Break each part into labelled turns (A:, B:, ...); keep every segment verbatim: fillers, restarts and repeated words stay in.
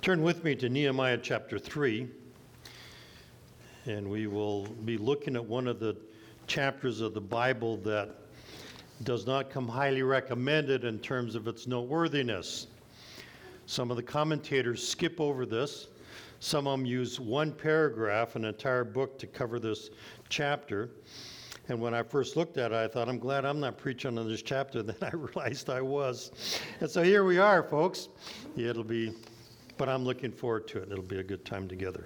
A: Turn with me to Nehemiah chapter three, and we will be looking at one of the chapters of the Bible that does not come highly recommended in terms of its noteworthiness. Some of the commentators skip over this. Some of them use one paragraph, an entire book, to cover this chapter. And when I first looked at it, I thought, I'm glad I'm not preaching on this chapter. Then I realized I was. And so here we are, folks. It'll be, but I'm looking forward to it. It'll be a good time together.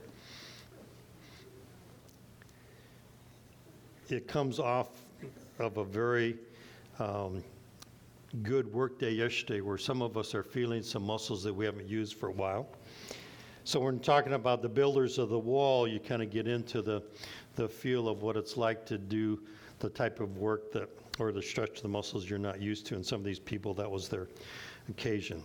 A: It comes off of a very um, good work day yesterday where some of us are feeling some muscles that we haven't used for a while. So when talking about the builders of the wall, you kind of get into the, the feel of what it's like to do the type of work that, or to stretch the muscles you're not used to. And some of these people, that was their occasion.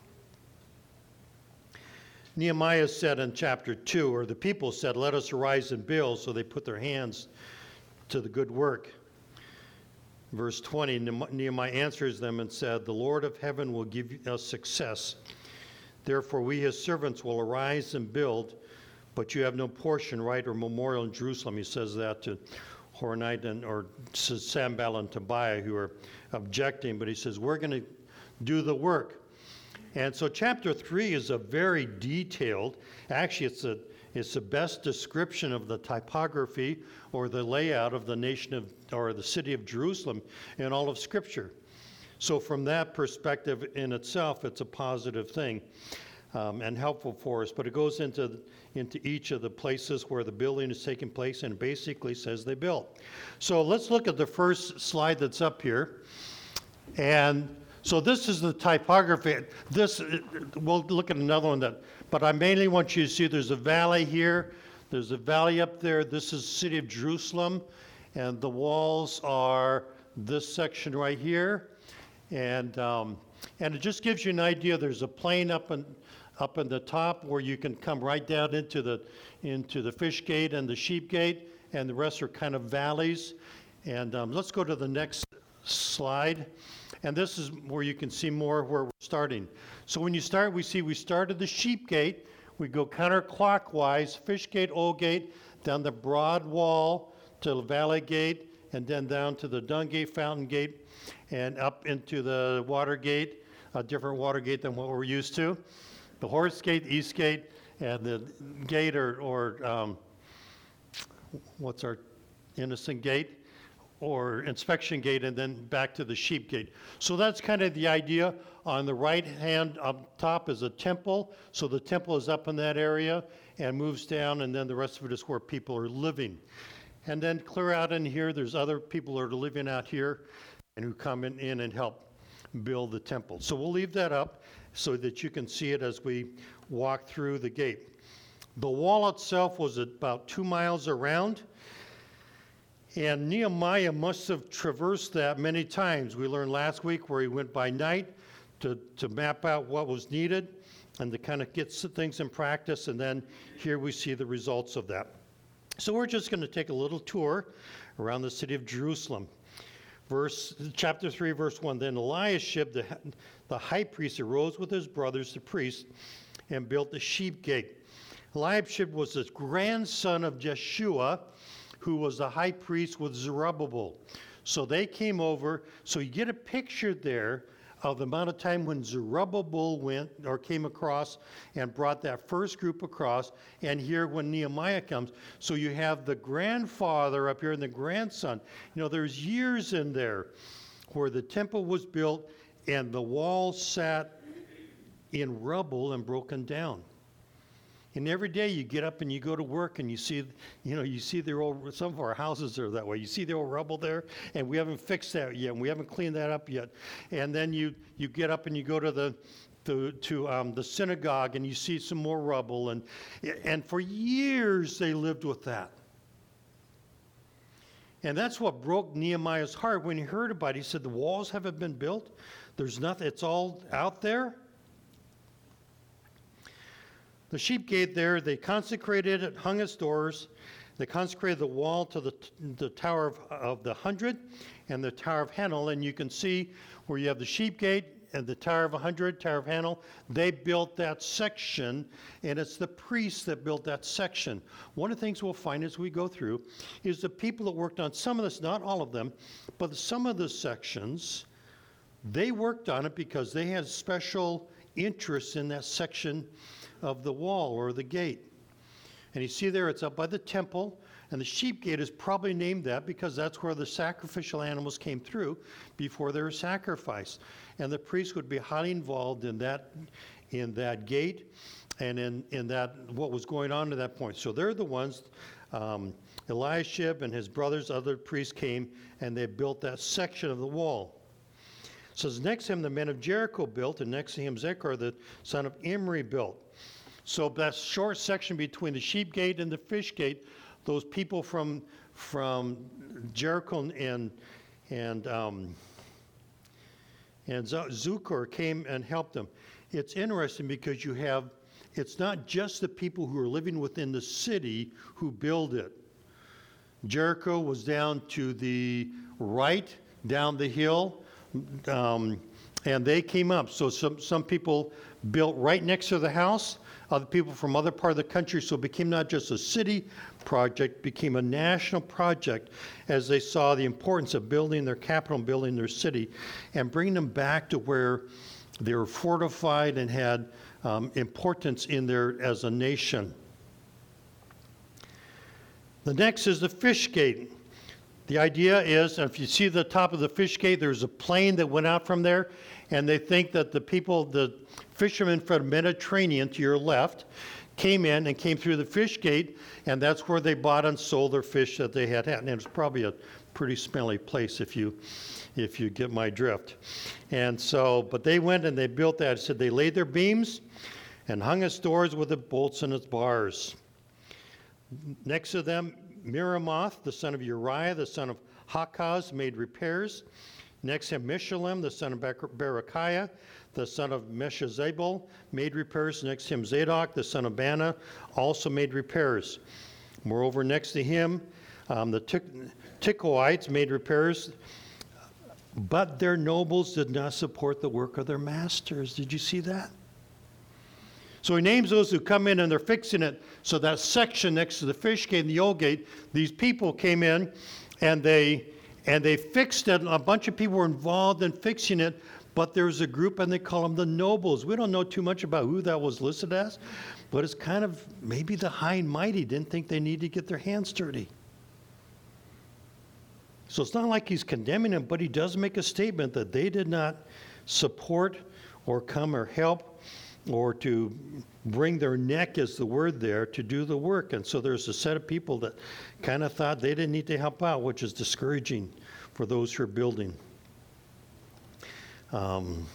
A: Nehemiah said in chapter two, or the people said, let us arise and build. So they put their hands to the good work. Verse twenty, Nehemiah answers them and said, the Lord of heaven will give us success. Therefore we his servants will arise and build, but you have no portion, right, or memorial in Jerusalem. He says that to Horonite and or Sanballat and Tobiah, who are objecting, but he says, we're going to do the work. And so chapter three is a very detailed, actually it's a it's the best description of the typography or the layout of the nation of, or the city of Jerusalem in all of Scripture. So from that perspective in itself, it's a positive thing um, and helpful for us. But it goes into, into each of the places where the building is taking place and basically says they built. So let's look at the first slide that's up here. And so this is the typography. This, we'll look at another one that, but I mainly want you to see there's a valley here. There's a valley up there. This is the city of Jerusalem. And the walls are this section right here. And um, and it just gives you an idea. There's a plain up in, up in the top where you can come right down into the, into the fish gate and the sheep gate. And the rest are kind of valleys. And um, let's go to the next slide. And this is where you can see more where we're starting. So when you start, we see we started the sheep gate. We go counterclockwise, fish gate, old gate, down the broad wall to the valley gate, and then down to the dung gate, fountain gate, and up into the water gate, a different water gate than what we're used to. The horse gate, east gate, and the gate or, or um, what's our innocent gate? Or inspection gate, and then back to the sheep gate. So that's kind of the idea. On the right hand up top is a temple. So the temple is up in that area and moves down, and then the rest of it is where people are living. And then clear out in here, there's other people who are living out here and who come in, in and help build the temple. So we'll leave that up so that you can see it as we walk through the gate. The wall itself was about two miles around. And Nehemiah must have traversed that many times. We learned last week where he went by night to, to map out what was needed and to kind of get things in practice. And then here we see the results of that. So we're just going to take a little tour around the city of Jerusalem. Verse, chapter three, verse one, then Eliashib, the, the high priest, arose with his brothers, the priests, and built the sheep gate. Eliashib was the grandson of Jeshua, who was the high priest with Zerubbabel. So they came over. So you get a picture there of the amount of time when Zerubbabel went or came across and brought that first group across, and here when Nehemiah comes. So you have the grandfather up here and the grandson. You know, there's years in there where the temple was built and the walls sat in rubble and broken down. And every day you get up and you go to work and you see, you know, you see the old, some of our houses are that way. You see the old rubble there, and we haven't fixed that yet, and we haven't cleaned that up yet. And then you, you get up and you go to the to, to um, the synagogue and you see some more rubble. And, and for years they lived with that. And that's what broke Nehemiah's heart when he heard about it. He said, the walls haven't been built. There's nothing, it's all out there. The sheep gate there, they consecrated it, hung its doors. They consecrated the wall to the, the Tower of, of the Hundred and the Tower of Hanel. And you can see where you have the sheep gate and the Tower of a Hundred, Tower of Hanel, they built that section, and it's the priests that built that section. One of the things we'll find as we go through is the people that worked on some of this, not all of them, but some of the sections, they worked on it because they had special interests in that section of the wall or the gate. And you see there, it's up by the temple. And the sheep gate is probably named that because that's where the sacrificial animals came through before they were sacrificed. And the priest would be highly involved in that, in that gate and in, in that, what was going on at that point. So they're the ones, um, Eliashib and his brothers, other priests came, and they built that section of the wall. So next to him, the men of Jericho built, and next to him, Zechar, the son of Imri, built. So that short section between the sheep gate and the fish gate, those people from from Jericho and and um, and Zechar came and helped them. It's interesting because you have, it's not just the people who are living within the city who build it. Jericho was down to the right, down the hill, um, and they came up. So some some people built right next to the house. Other people from other part of the country, so it became not just a city project, became a national project as they saw the importance of building their capital and building their city and bringing them back to where they were fortified and had um, importance in there as a nation. The next is the fish gate. The idea is, if you see the top of the fish gate, there's a plane that went out from there, and they think that the people, the fishermen from the Mediterranean to your left, came in and came through the fish gate, and that's where they bought and sold their fish that they had had. And it's probably a pretty smelly place if you if you get my drift. And so, but they went and they built that. It said they laid their beams and hung its doors with the bolts and its bars. Next to them, Miramoth, the son of Uriah, the son of Hakaz, made repairs. Next to him, Meshullam, the son of Berechiah, the son of Meshezabel, made repairs. Next to him, Zadok, the son of Bana, also made repairs. Moreover, next to him, um, the Tekoites made repairs, but their nobles did not support the work of their masters. Did you see that? So he names those who come in and they're fixing it. So that section next to the fish gate and the old gate, these people came in and they and they fixed it. A bunch of people were involved in fixing it, but there's a group and they call them the nobles. We don't know too much about who that was listed as, but it's kind of maybe the high and mighty didn't think they needed to get their hands dirty. So it's not like he's condemning them, but he does make a statement that they did not support or come or help or to bring their neck, is the word there, to do the work. And so there's a set of people that kind of thought they didn't need to help out, which is discouraging for those who are building. Um,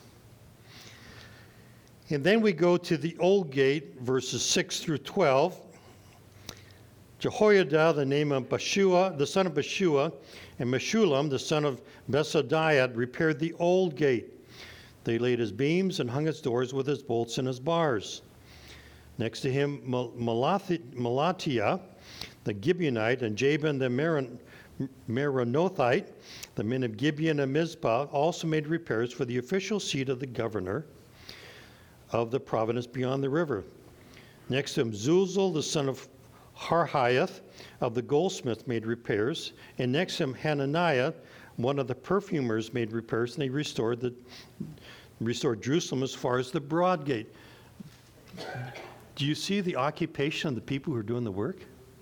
A: and then we go to the old gate, verses six through twelve. Jehoiada, the name of Bashua, the son of Bashua, and Meshullam, the son of Besadiah, repaired the old gate. They laid his beams and hung its doors with its bolts and its bars. Next to him, Melatiah, the Gibeonite, and Jabin, the Meron, Meronothite, the men of Gibeon and Mizpah, also made repairs for the official seat of the governor of the province beyond the river. Next to him, Zuzal, the son of Harhiath, of the goldsmith, made repairs. And next to him, Hananiah, one of the perfumers, made repairs, and they restored the restored Jerusalem as far as the broad gate. Do you see the occupation of the people who are doing the work?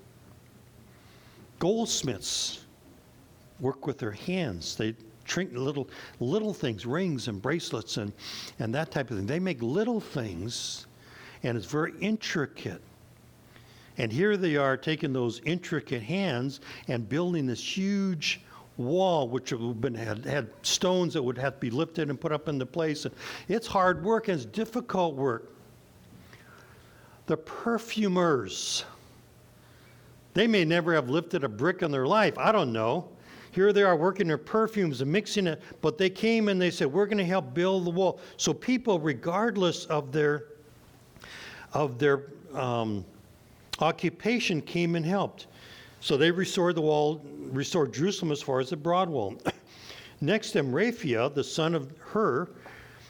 A: Goldsmiths work with their hands. They trink little little things, rings and bracelets and, and that type of thing. They make little things, and it's very intricate. And here they are taking those intricate hands and building this huge wall, which have been had, had stones that would have to be lifted and put up into place. And it's hard work and it's difficult work. The perfumers, they may never have lifted a brick in their life. I don't know. Here they are working their perfumes and mixing it, but they came and they said, we're going to help build the wall. So people, regardless of their of their um, occupation, came and helped. So they restored the wall, restored Jerusalem as far as the broad wall. Next to him, Raphiah, the son of Hur,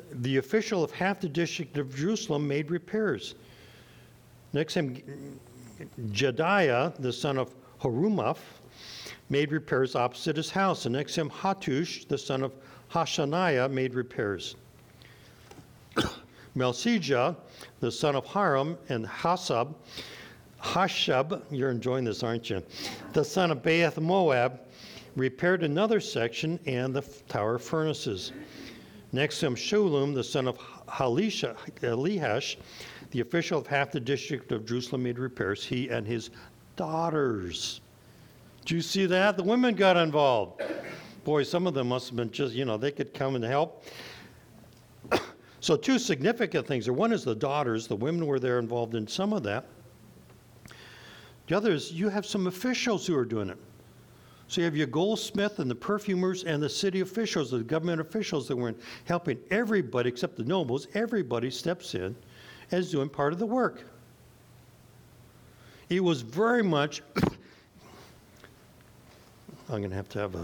A: the official of half the district of Jerusalem made repairs. Next him, Jediah, the son of Harumaph, made repairs opposite his house. And next him, Hattush, the son of Hashaniah, made repairs. Melchijah, the son of Haram, and Hasab, Hashab, you're enjoying this, aren't you? The son of Baath Moab, repaired another section and the tower furnaces. Next to him, Shulum, the son of Halisha, Elihash, the official of half the district of Jerusalem, made repairs, he and his daughters. Did you see that? The women got involved. Boy, some of them must have been just, you know, they could come and help. So two significant things. One is the daughters. The women were there involved in some of that. The other is you have some officials who are doing it. So you have your goldsmith and the perfumers and the city officials, the government officials that were helping everybody except the nobles. Everybody steps in as doing part of the work. It was very much, I'm going to have to have a,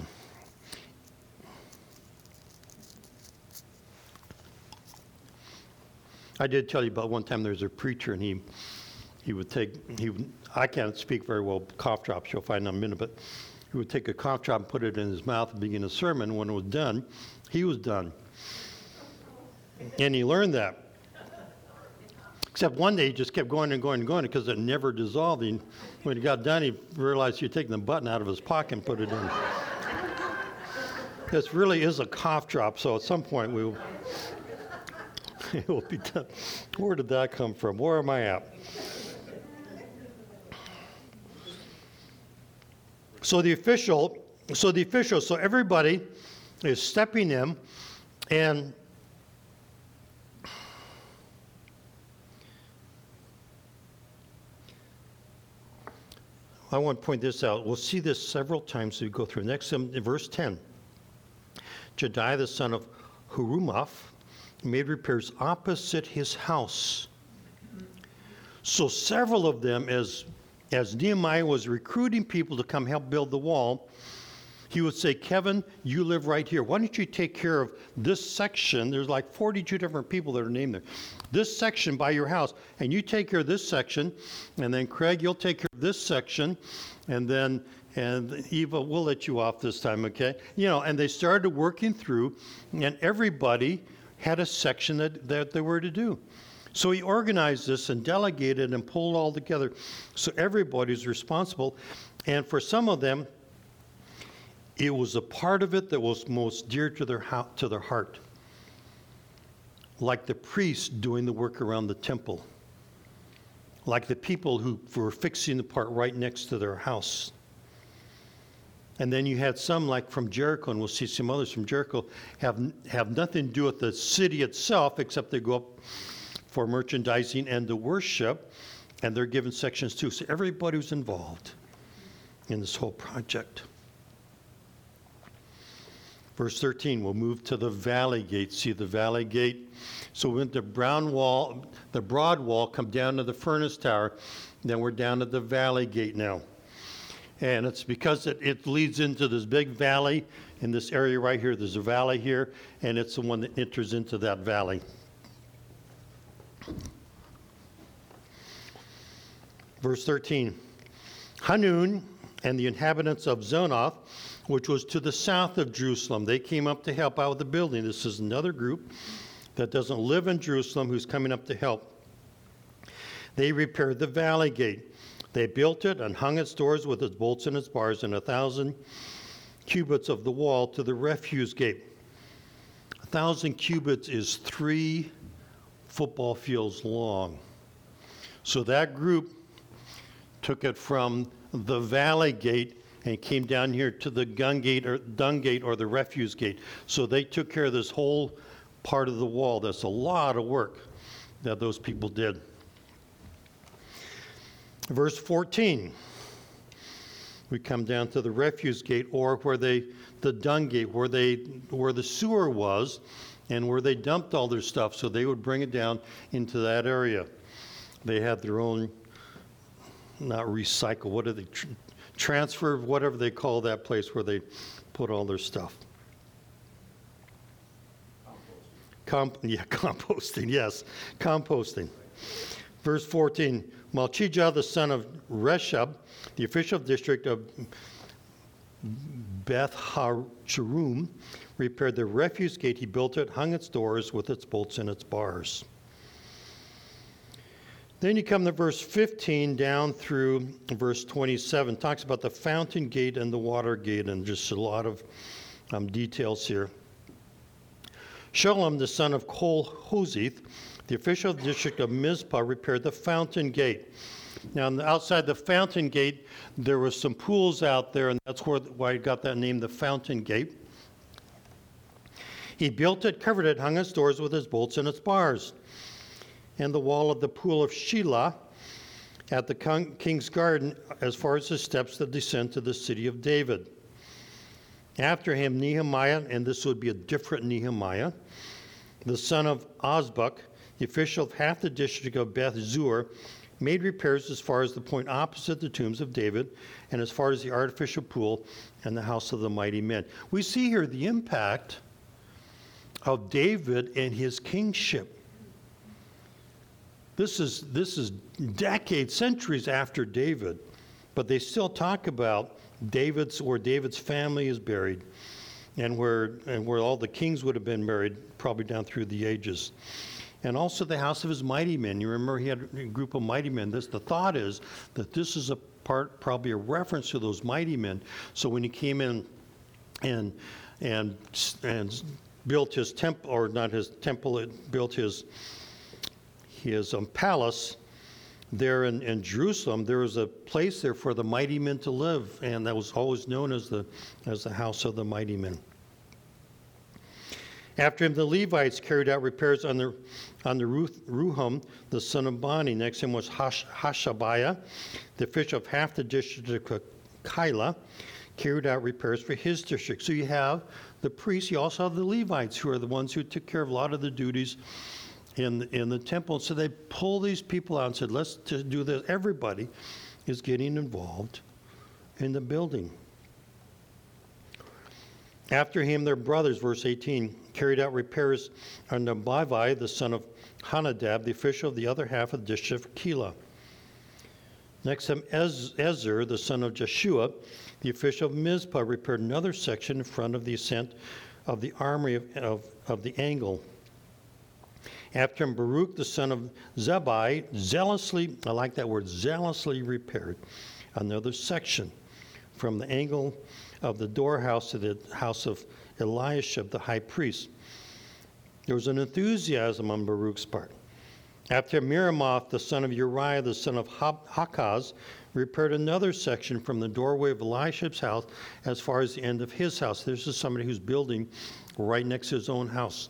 A: I did tell you about one time there was a preacher and he he would take, he would, I can't speak very well cough drops, you'll find in a minute, but he would take a cough drop and put it in his mouth and begin a sermon. When it was done, he was done. And he learned that. Except one day he just kept going and going and going because it never dissolved. And when he got done, he realized he'd taken the button out of his pocket and put it in. This really is a cough drop, so at some point we will, it will be done. Where did that come from? Where am I at? So the official, so the official, so everybody is stepping in, and I want to point this out. We'll see this several times as we go through. Next, in verse ten, Jediah the son of Harumaph made repairs opposite his house. So several of them, as As Nehemiah was recruiting people to come help build the wall, he would say, Kevin, you live right here. Why don't you take care of this section? There's like forty-two different people that are named there. This section by your house, and you take care of this section, and then Craig, you'll take care of this section, and then and Eva, we'll let you off this time, okay? You know, and they started working through, and everybody had a section that, that they were to do. So he organized this and delegated and pulled all together so everybody's responsible. And for some of them, it was a part of it that was most dear to their, to their heart. Like the priests doing the work around the temple. Like the people who were fixing the part right next to their house. And then you had some like from Jericho, and we'll see some others from Jericho, have, have nothing to do with the city itself, except they go up for merchandising and the worship, and they're given sections too. So everybody was involved in this whole project. Verse thirteen, we'll move to the valley gate. See the valley gate? So we went to brown wall, the broad wall, come down to the furnace tower, then we're down to the valley gate now. And it's because it, it leads into this big valley in this area right here. There's a valley here, and it's the one that enters into that valley. Verse thirteen, Hanun and the inhabitants of Zonoth, which was to the south of Jerusalem, they came up to help out with the building. This is another group that doesn't live in Jerusalem who's coming up to help. They repaired the valley gate. They built it and hung its doors with its bolts and its bars and a thousand cubits of the wall to the refuse gate. A thousand cubits is three football fields long. So that group took it from the valley gate and came down here to the gun gate or dung gate or the refuse gate. So they took care of this whole part of the wall. That's a lot of work that those people did. Verse fourteen, we come down to the refuse gate, or where they, the dung gate, where they, where the sewer was, and where they dumped all their stuff. So they would bring it down into that area. They had their own, not recycle, what do they, tr- transfer, whatever they call that place where they put all their stuff. comp- yeah, composting, yes, composting. Verse fourteen, Malchijah, the son of Reshab, the official district of Beth HaCherum, repaired the refuse gate. He built it, hung its doors with its bolts and its bars. Then you come to verse fifteen down through verse twenty-seven. Talks about the fountain gate and the water gate, and just a lot of um, details here. Shalom, the son of Kol-Hozith, the official district of Mizpah, repaired the fountain gate. Now, on the outside the fountain gate, there were some pools out there, and that's where, why it got that name, the fountain gate. He built it, covered it, hung its doors with its bolts and its bars. And the wall of the pool of Shelah at the king's garden, as far as the steps that descend to the city of David. After him, Nehemiah, and this would be a different Nehemiah, the son of Azbuk, the official of half the district of Beth Zur, made repairs as far as the point opposite the tombs of David and as far as the artificial pool and the house of the mighty men. We see here the impact of David and his kingship. This is, this is decades, centuries after David, but they still talk about David's, where David's family is buried and where, and where all the kings would have been buried, probably down through the ages. And also the house of his mighty men. You remember he had a group of mighty men. This, the thought is that this is a part, probably a reference to those mighty men. So when he came in and, and, and built his temple, or not his temple, built his his um, palace there in, in Jerusalem, there was a place there for the mighty men to live, and that was always known as the as the house of the mighty men. After him, the Levites carried out repairs on the on the Ruth, Ruham, the son of Bani. Next to him was Hash, Hashabiah, the official of half the district of Keilah, carried out repairs for his district. So you have the priests, you also have the Levites, who are the ones who took care of a lot of the duties in the, in the temple. So they pull these people out and said, let's just do this. Everybody is getting involved in the building. After him, their brothers, verse eighteen, carried out repairs on Nabavai, the son of Hanadab, the official of the other half of the district of Keilah. Next to him, Ez- Ezer, the son of Jeshua, the official of Mizpah, repaired another section in front of the ascent of the armory of, of, of the angle. After him, Baruch, the son of Zebai, zealously, I like that word, zealously repaired another section from the angle of the doorhouse to the house of Eliashib, the high priest. There was an enthusiasm on Baruch's part. After Miramoth, the son of Uriah, the son of Hakaz, repaired another section from the doorway of Eliashib's house as far as the end of his house. This is somebody who's building right next to his own house.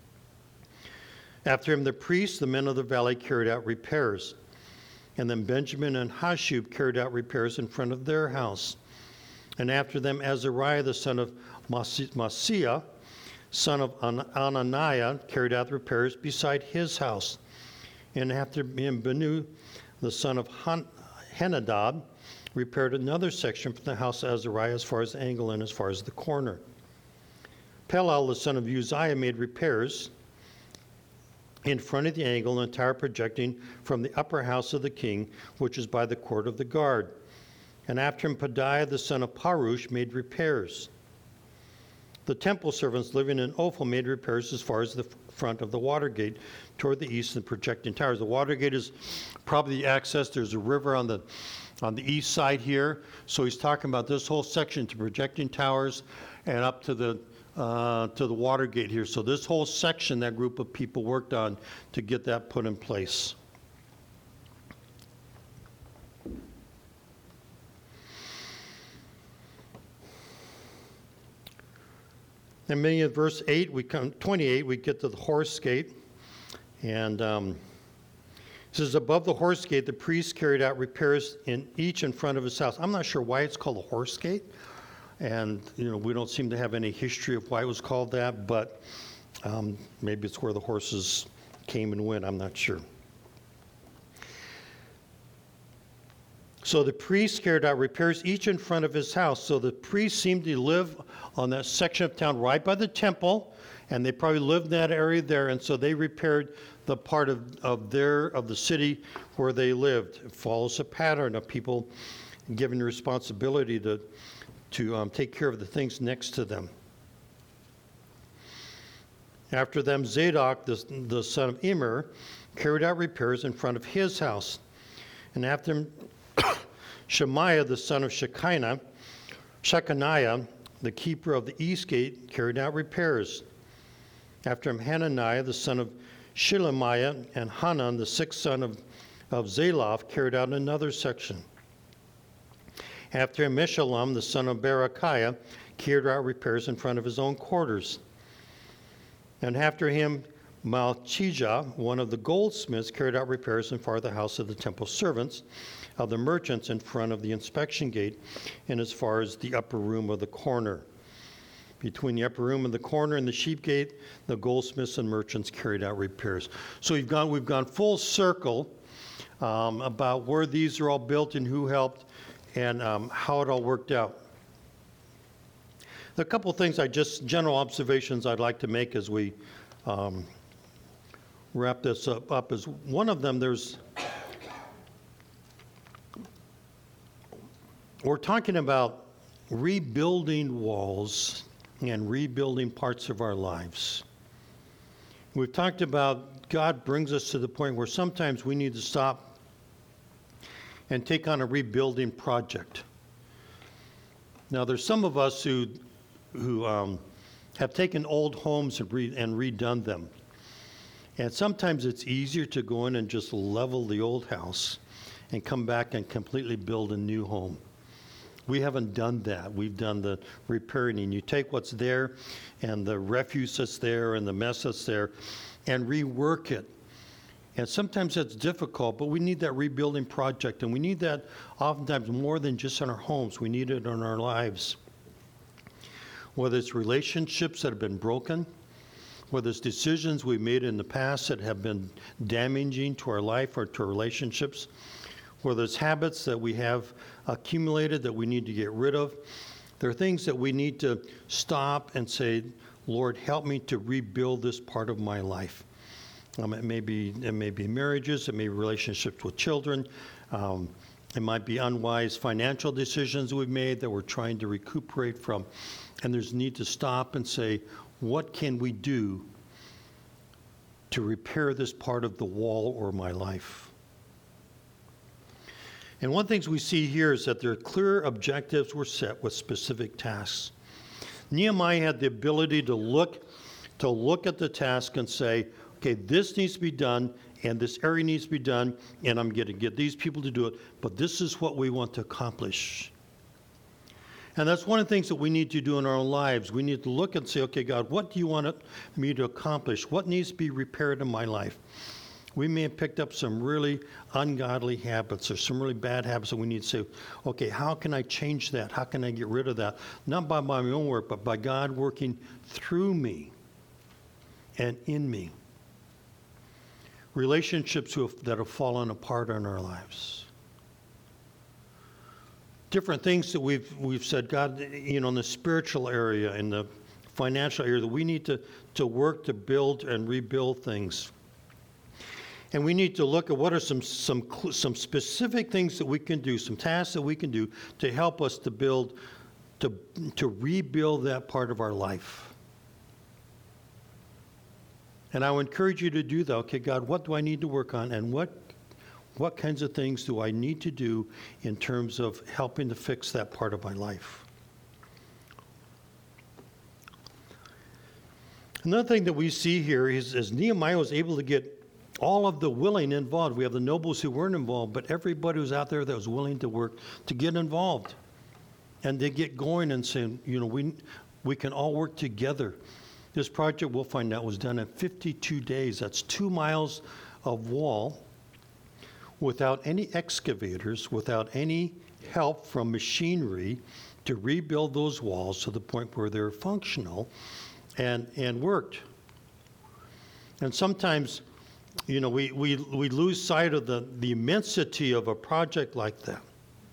A: After him, the priests, the men of the valley, carried out repairs. And then Benjamin and Hashub carried out repairs in front of their house. And after them, Azariah, the son of Maaseiah, son of Ananiah, carried out repairs beside his house. And after him, Benu, the son of Henadad, repaired another section from the house of Azariah as far as the angle and as far as the corner. Pelal, the son of Uzziah, made repairs in front of the angle, an entire projecting from the upper house of the king, which is by the court of the guard. And after him, Pedaiah, the son of Parush, made repairs. The temple servants living in Ophel made repairs as far as the front of the water gate toward the east and projecting towers. The water gate is probably the access. There's a river on the on the east side here. So he's talking about this whole section to projecting towers and up to the uh, to the water gate here. So this whole section, that group of people worked on to get that put in place. And maybe in verse eight, we come twenty-eight, we get to the horse gate. And um, it says, above the horse gate, the priest carried out repairs in each in front of his house. I'm not sure why it's called a horse gate. And, you know, we don't seem to have any history of why it was called that, but um, maybe it's where the horses came and went. I'm not sure. So the priests carried out repairs, each in front of his house. So the priests seemed to live on that section of town right by the temple, and they probably lived in that area there, and so they repaired the part of, of their of the city where they lived. It follows a pattern of people given the responsibility to to um, take care of the things next to them. After them, Zadok, the, the son of Immer, carried out repairs in front of his house. And after him, Shemaiah, the son of Shekinah, Shechaniah, the keeper of the east gate, carried out repairs. After him, Hananiah, the son of Shelemiah, and Hanan, the sixth son of, of Zalaph, carried out another section. After him, Meshullam, the son of Berechiah, carried out repairs in front of his own quarters. And after him, Malchijah, one of the goldsmiths, carried out repairs in front of the house of the temple servants, of the merchants in front of the inspection gate, and as far as the upper room of the corner. Between the upper room and the corner and the sheep gate, the goldsmiths and merchants carried out repairs. So we've gone, we've gone full circle um, about where these are all built and who helped and um, how it all worked out. The couple of things I just, general observations I'd like to make as we um, wrap this up, up is one of them, there's, we're talking about rebuilding walls and rebuilding parts of our lives. We've talked about God brings us to the point where sometimes we need to stop and take on a rebuilding project. Now, there's some of us who who um, have taken old homes and, re- and redone them. And sometimes it's easier to go in and just level the old house and come back and completely build a new home. We haven't done that. We've done the repairing. You take what's there and the refuse that's there and the mess that's there and rework it. And sometimes that's difficult, but we need that rebuilding project, and we need that oftentimes more than just in our homes. We need it in our lives. Whether it's relationships that have been broken, whether it's decisions we made in the past that have been damaging to our life or to our relationships, whether it's habits that we have accumulated that we need to get rid of. There are things that we need to stop and say, Lord, help me to rebuild this part of my life. Um, it may be it may be marriages, it may be relationships with children, um, it might be unwise financial decisions we've made that we're trying to recuperate from. And there's need to stop and say, what can we do to repair this part of the wall or my life? And one of the things we see here is that their clear objectives were set with specific tasks. Nehemiah had the ability to look, to look at the task and say, okay, this needs to be done, and this area needs to be done, and I'm going to get these people to do it, but this is what we want to accomplish. And that's one of the things that we need to do in our own lives. We need to look and say, okay, God, what do you want me to accomplish? What needs to be repaired in my life? We may have picked up some really ungodly habits or some really bad habits, and we need to say, okay, how can I change that? How can I get rid of that? Not by my own work, but by God working through me and in me. Relationships who have, that have fallen apart in our lives. Different things that we've we've said, God, you know, in the spiritual area, in the financial area, that we need to, to work to build and rebuild things. And we need to look at what are some some some specific things that we can do, some tasks that we can do to help us to build, to to rebuild that part of our life. And I would encourage you to do that. Okay, God, what do I need to work on, and what what kinds of things do I need to do in terms of helping to fix that part of my life? Another thing that we see here is, is Nehemiah was able to get all of the willing involved. We have the nobles who weren't involved, but everybody who's out there that was willing to work to get involved and to get going and saying, you know, we we can all work together. This project, we'll find out, was done in fifty-two days. That's two miles of wall without any excavators, without any help from machinery to rebuild those walls to the point where they're functional and, and worked. And sometimes, you know, we, we, we lose sight of the, the immensity of a project like that.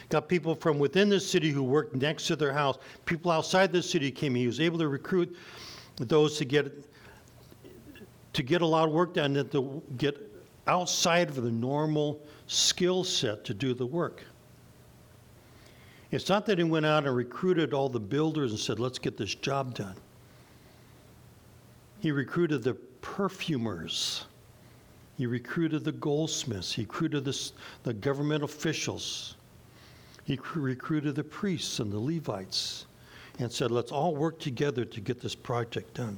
A: got people from within the city who worked next to their house. People outside the city came. He was able to recruit those to get to get a lot of work done, and to get outside of the normal skill set to do the work. It's not that he went out and recruited all the builders and said, let's get this job done. He recruited the perfumers. He recruited the goldsmiths. He recruited the, the government officials. He cr- recruited the priests and the Levites and said, let's all work together to get this project done.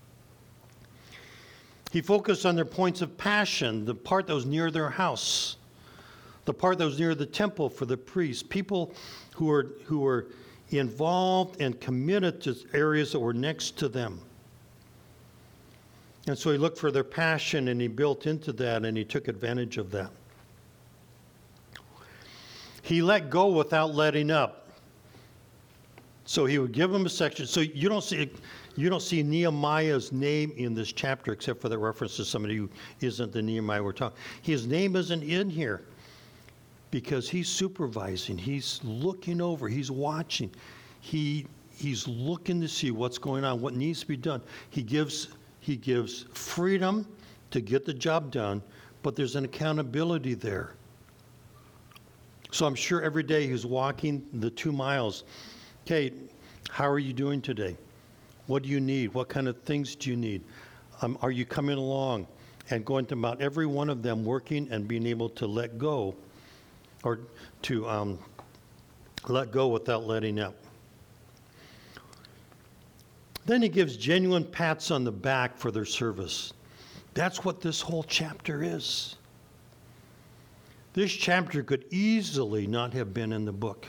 A: He focused on their points of passion, the part that was near their house, the part that was near the temple for the priests, people who were, who were involved and committed to areas that were next to them. And so he looked for their passion, and he built into that, and he took advantage of that. He let go without letting up. So he would give them a section. So you don't see you don't see Nehemiah's name in this chapter, except for the reference to somebody who isn't the Nehemiah we're talking. His name isn't in here because he's supervising. He's looking over. He's watching. He he's looking to see what's going on, what needs to be done. He gives he gives freedom to get the job done, but there's an accountability there. So I'm sure every day he's walking the two miles. Okay, how are you doing today? What do you need? What kind of things do you need? Um, are you coming along? And going to about every one of them, working and being able to let go, or to um, let go without letting up. Then he gives genuine pats on the back for their service. That's what this whole chapter is. This chapter could easily not have been in the book.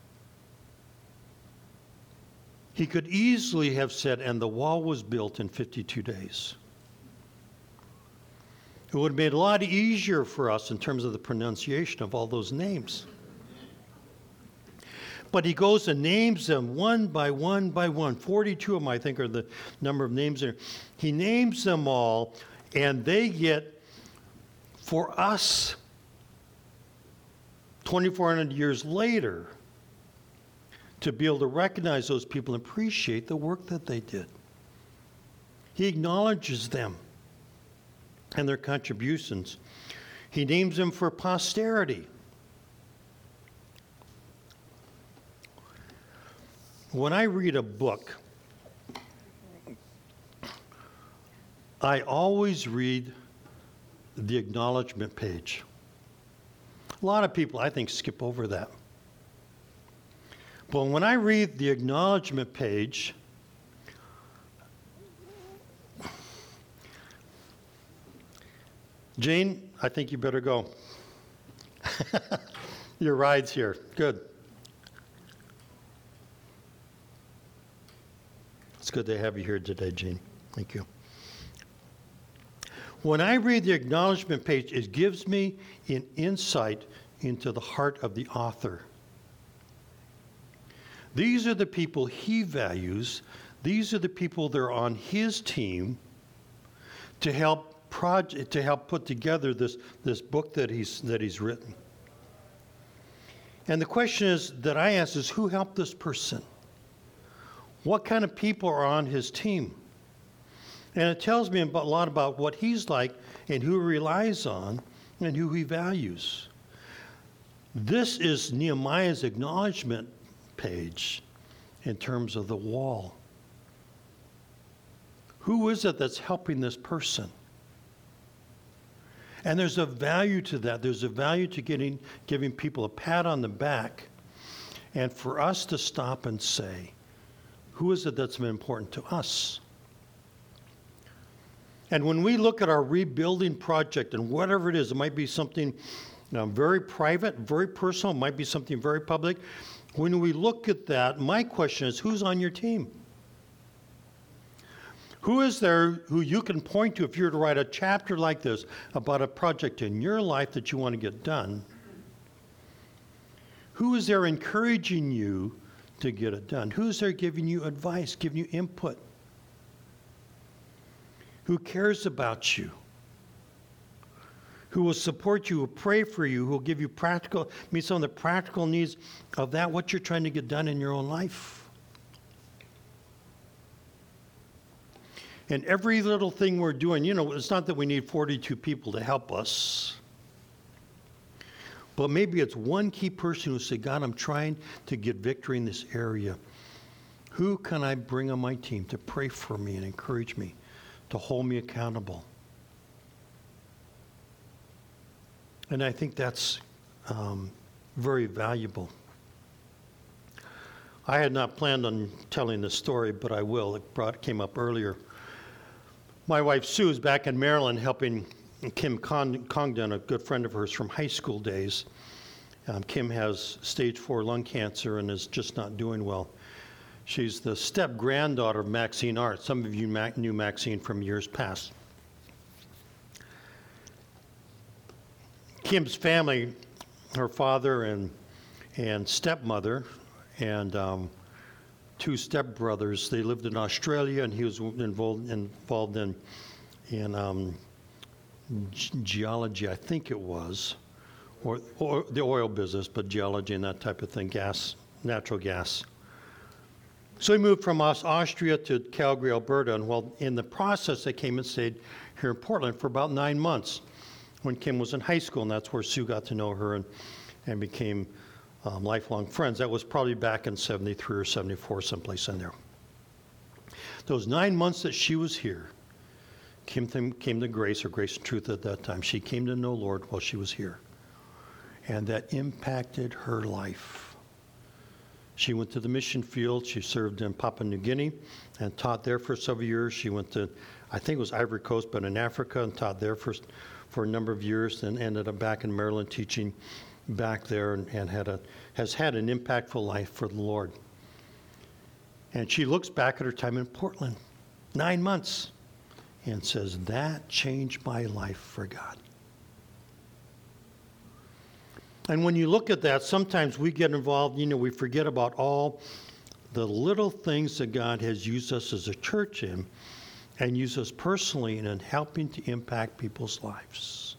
A: He could easily have said, and the wall was built in fifty-two days. It would have made it a lot easier for us in terms of the pronunciation of all those names. But he goes and names them one by one by one. forty-two of them, I think, are the number of names there. He names them all, and they get, for us, twenty-four hundred years later, to be able to recognize those people and appreciate the work that they did. He acknowledges them and their contributions. He names them for posterity. When I read a book, I always read the acknowledgement page. A lot of people, I think, skip over that. But when I read the acknowledgement page, Jane, I think you better go. Your ride's here. Good. It's good to have you here today, Jane. Thank you. When I read the acknowledgement page, it gives me an insight into the heart of the author. These are the people he values. These are the people that are on his team to help project, to help put together this, this book that he's, that he's written. And the question is that I ask is, who helped this person? What kind of people are on his team? And it tells me about, a lot about what he's like and who he relies on and who he values. This is Nehemiah's acknowledgement page in terms of the wall. Who is it that's helping this person? And there's a value to that. There's a value to getting, giving people a pat on the back, and for us to stop and say, who is it that's been important to us? And when we look at our rebuilding project, and whatever it is, it might be something you know, very private, very personal, it might be something very public. When we look at that, my question is, who's on your team? Who is there who you can point to if you were to write a chapter like this about a project in your life that you want to get done? Who is there encouraging you to get it done? Who's there giving you advice, giving you input? Who cares about you? who will support you, who will pray for you, who will give you practical, meet some of the practical needs of that, what you're trying to get done in your own life. And every little thing we're doing, you know, it's not that we need forty-two people to help us. But maybe it's one key person who said, God, I'm trying to get victory in this area. Who can I bring on my team to pray for me and encourage me, to hold me accountable? And I think that's um, very valuable. I had not planned on telling this story, but I will. It brought, came up earlier. My wife Sue is back in Maryland helping Kim Con- Congdon, a good friend of hers from high school days. Um, Kim has stage four lung cancer and is just not doing well. She's the step-granddaughter of Maxine Art. Some of you ma- knew Maxine from years past. Kim's family, her father and and stepmother and um, two stepbrothers, they lived in Australia, and he was involved involved in in um, ge- geology, I think it was, or, or the oil business, but geology and that type of thing, gas, natural gas. So he moved from Aus- Austria to Calgary, Alberta, and while in the process, they came and stayed here in Portland for about nine months when Kim was in high school, and that's where Sue got to know her and, and became um, lifelong friends. That was probably back in seventy-three or seventy-four, someplace in there. Those nine months that she was here, Kim th- came to grace, or grace and truth at that time. She came to know Lord while she was here, and that impacted her life. She went to the mission field. She served in Papua New Guinea and taught there for several years. She went to, I think it was Ivory Coast, but in Africa, and taught there for, for a number of years, and ended up back in Maryland teaching back there, and, and had a, has had an impactful life for the Lord. And she looks back at her time in Portland, nine months, and says, that changed my life for God. And when you look at that, sometimes we get involved, you know, we forget about all the little things that God has used us as a church in, and used us personally in helping to impact people's lives.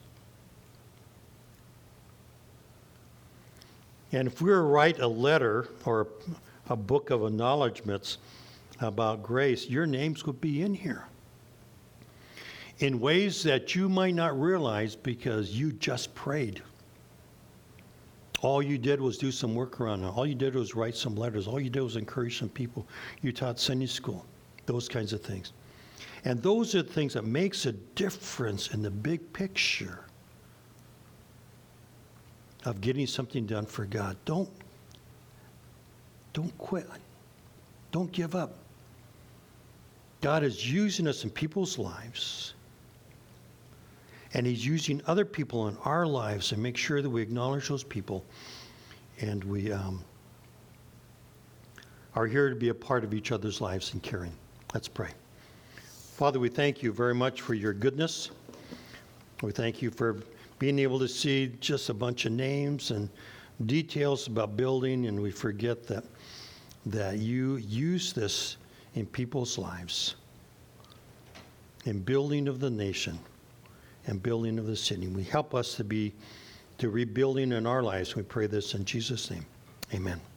A: And if we were to write a letter or a book of acknowledgments about grace, your names would be in here in ways that you might not realize because you just prayed. All you did was do some work around it. All you did was write some letters. All you did was encourage some people. You taught Sunday school, those kinds of things. And those are the things that makes a difference in the big picture of getting something done for God. Don't, don't quit. Don't give up. God is using us in people's lives, and he's using other people in our lives to make sure that we acknowledge those people, and we um, are here to be a part of each other's lives and caring. Let's pray. Father, we thank you very much for your goodness. We thank you for being able to see just a bunch of names and details about building, and we forget that that you use this in people's lives, in building of the nation and building of the city. We help us to be to rebuilding in our lives. We pray this in Jesus' name. Amen.